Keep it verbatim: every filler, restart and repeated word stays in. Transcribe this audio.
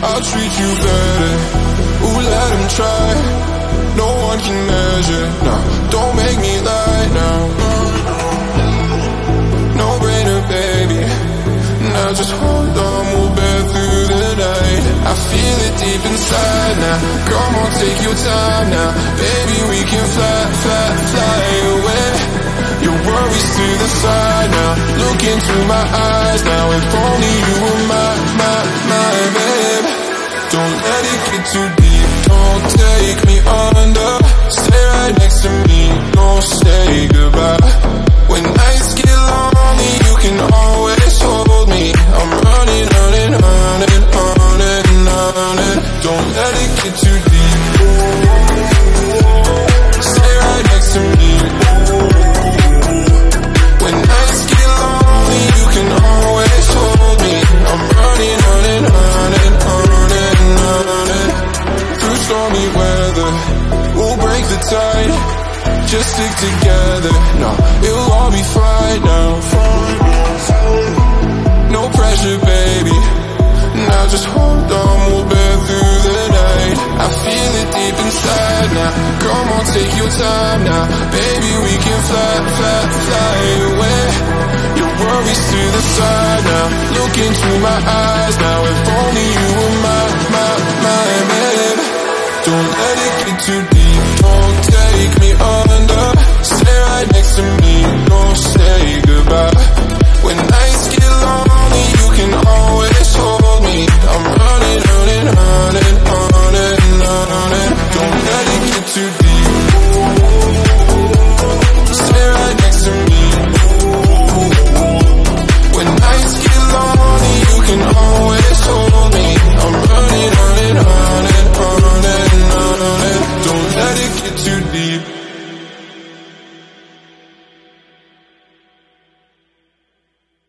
I'll treat you better. Ooh, let him try. No one can measure. No, don't make me lie now. No brainer, baby. Now just hold on, we'll bear through the night. I feel it deep inside now. Come on, take your time now. Baby, we can fly, fly, fly away. Your worries to the side now. Look into my eyes now. If only you were my, my, my babe. Don't let it get too deep. Don't take me under. Stay right next to me. Don't say goodbye. When nights get lonely, you can always hold me. I'm running, running, running, running, running. Don't let it get too deep. Stay right next to me. When nights get lonely, you can always hold me. I'm running, running, running, running, running. Through stormy weather, we'll break the tide. Just stick together, no, it'll all be fine now. No pressure, baby. Now just hold on, we'll bear through the night. I feel it deep inside now. Come on, take your time now. Baby, we can fly, fly, fly away. Your worries to the side now. Look into my eyes now. If only you were my, my, my babe. Don't let it get too deep. Don't take me under. Stay right next to me. Don't say goodbye. When nights get lonely, you can always hold me. I'm running, running, running, running, running. Don't let it get too deep.